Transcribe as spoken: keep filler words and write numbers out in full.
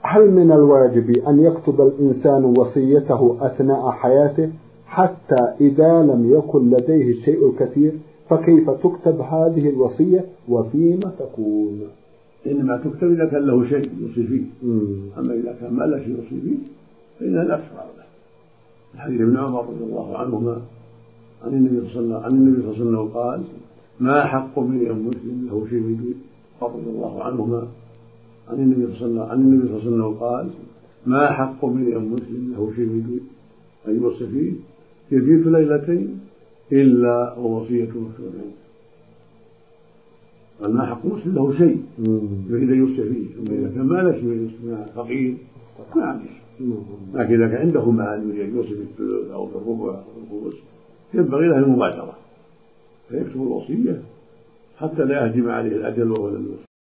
هل من الواجب أن يكتب الإنسان وصيته أثناء حياته حتى إذا لم يكن لديه الشيء الكثير؟ فكيف تكتب هذه الوصية وفيما تكون؟ إنما تكتب إذا كان له شيء يوصي فيه. أما إذا كان ما له شيء يوصي فيه فإنها لا تفعل له. الحديث ابن عمر رضي الله عنهما عن النبي صلى الله عليه وسلم قال: ما حق امرئ مسلم له شيء رضي الله عنهما عن النبي صلى الله عليه وسلم قال: ما حق امرئ مسلم له شيء أن يوصي فيه يبيت ليلتين إلا ووصية مكتوبة عنده. قال: ما حق مسلم له شيء يريد أن يوصي فيه، أما إذا كان ما له شيء فقير ما عنده، لكن إذا كان عنده مال يريد أن يوصي بالثلث أو بالربع أو بالخمس ينبغي له المبادرة فيكتب الوصية حتى لا يهجم عليه الأجل وهو لم يوصي.